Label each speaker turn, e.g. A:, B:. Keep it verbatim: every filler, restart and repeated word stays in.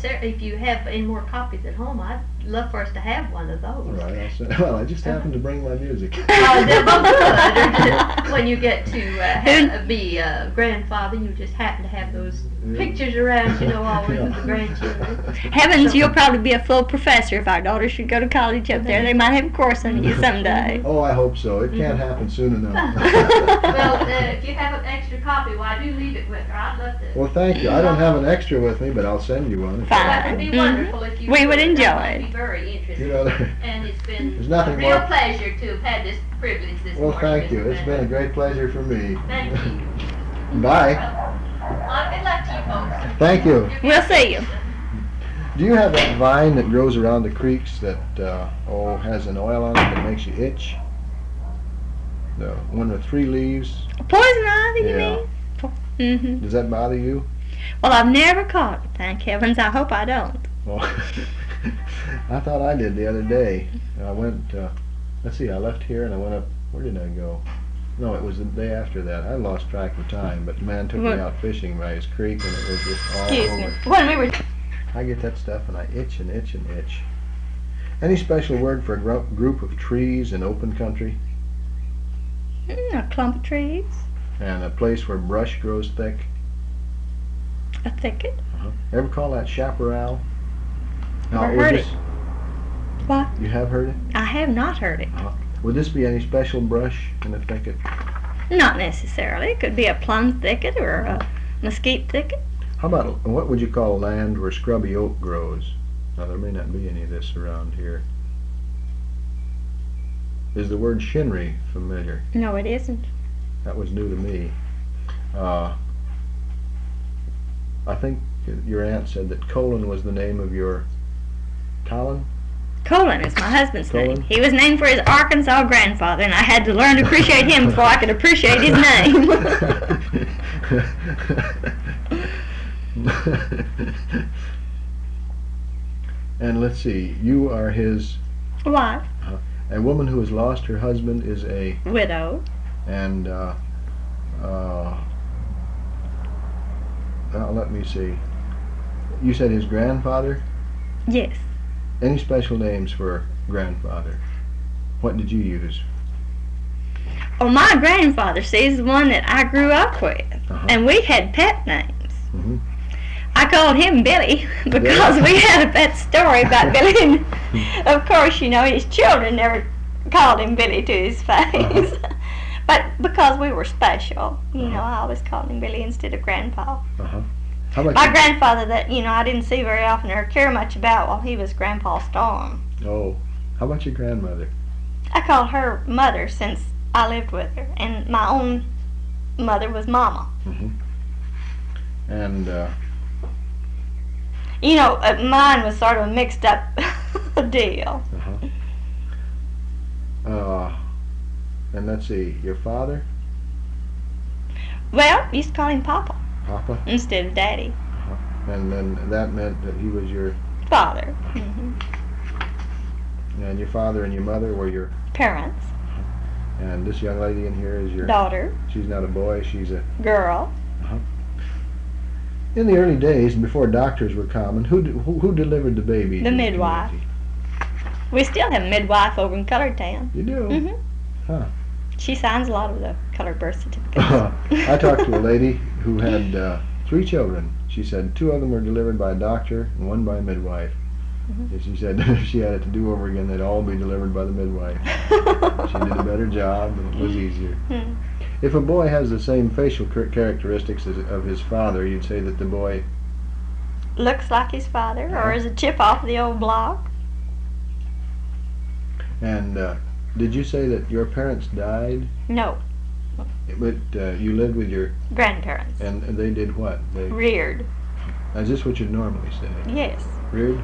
A: necessarily, if you have any more copies at home, I'd love for us to have one of those.
B: All right, I'll send, well, I just happened to bring my music.
A: Uh, they're both good. When you get to uh, have, be a grandfather, you just happen to have those pictures around, you know, always with the grandchildren.
C: Heavens,
A: So-
C: you'll probably be a full professor if our daughter should go to college up there. They might have a course on you someday.
B: Oh, I hope so. It can't happen soon enough.
A: Well, uh, if you have an extra copy, why do leave it with her? I'd love to.
B: Well, thank you. I don't have an extra with me, but I'll send you one. if you
C: Fine.
A: That would be
C: Mhm.
A: wonderful if you
C: We would enjoy
A: That
C: it.
A: would be very interesting.
B: You know, there-
A: And it's been
B: There's
A: a
B: nothing
A: real
B: more-
A: pleasure to have had this privilege this
B: Well,
A: morning.
B: thank you.
A: Mister
B: It's been a great pleasure for me.
A: Thank you.
B: Bye.
A: Uh, good luck to you folks.
B: Thank you.
C: We'll see you.
B: Do you have that vine that grows around the creeks that, uh, oh, has an oil on it that makes you itch? The one with three leaves?
C: Poison ivy, you
B: Yeah.
C: mean? Mm-hmm.
B: Does that bother you?
C: Well, I've never caught it, thank heavens. I hope I don't.
B: Well, I thought I did the other day. I went, uh, let's see, I left here and I went up, where did I go? No, it was the day after that. I lost track of time, but the man took
C: What?
B: me out fishing by his creek and it was just all
C: Excuse
B: over.
C: me. When we were...
B: I get that stuff and I itch and itch and itch. Any special word for a gro- group of trees in open country
C: Mm, a clump of trees.
B: and a place where brush grows thick?
C: A thicket.
B: Uh-huh. Ever call that chaparral?
C: Never
B: would
C: heard
B: this-
C: What?
B: You have heard it?
C: I have not heard it.
B: Would this be any special brush in the thicket?
C: Not necessarily. It could be a plum thicket or a mesquite thicket.
B: How about, what would you call land where scrubby oak grows? Now, there may not be any of this around here. Is the word shinry familiar?
C: No, it isn't.
B: That was new to me. Uh, I think your aunt said that Colin was the name of your... Colin?
C: Colin is my husband's
B: Colin?
C: name. He was named for his Arkansas grandfather, and I had to learn to appreciate him before I could appreciate his name.
B: And let's see, you are his...
C: Wife.
B: A woman who has lost her husband is a...
C: Widow.
B: And, uh, uh, well, let me see. You said his grandfather?
C: Yes.
B: Any special names for grandfather? What did you use?
C: Well, my grandfather, see, is the one that I grew up with.
B: Uh-huh.
C: And we had pet names.
B: Mm-hmm.
C: I called him Billy because we had a pet story about Billy. And of course, you know, his children never called him Billy to his face.
B: Uh-huh.
C: But because we were special, you know,
B: Uh-huh.
C: I always called him Billy instead of Grandpa.
B: Uh-huh. How about
C: My
B: your-
C: grandfather that, you know, I didn't see very often or care much about while he was Grandpa Storm.
B: Oh, how about your grandmother?
C: I called her Mother since I lived with her. And my own mother was Mama.
B: Mm-hmm. And, uh,
C: You know, uh, mine was sort of a mixed up deal.
B: uh-huh. Uh, and let's see, your father?
C: Well, we used to call him Papa
B: Papa?
C: instead of Daddy.
B: And then that meant that he was your...
C: Father. hmm
B: And your father and your mother were your...
C: Parents.
B: And this young lady in here is your...
C: Daughter.
B: She's not a boy, she's a...
C: Girl.
B: In the early days, before doctors were common, who who, who delivered the baby?
C: The midwife. We still have a midwife over in Colored Town.
B: You do?
C: hmm
B: Huh.
C: She signs a lot of the colored birth certificates.
B: I talked to a lady who had uh, three children. She said two of them were delivered by a doctor and one by a midwife.
C: Mhm.
B: And she said if she had it to do over again, they'd all be delivered by the midwife. She did a better job and it was easier.
C: Hmm.
B: If a boy has the same facial char- characteristics as, of his father, you'd say that the boy...
C: Looks like his father, or
B: Uh-huh.
C: is a chip off the old block.
B: And uh, did you say that your parents died,
C: No,
B: but uh, you lived with your...
C: grandparents.
B: And, and they did what? They,
C: Reared.
B: is this what you'd normally say?
C: Yes.
B: Reared?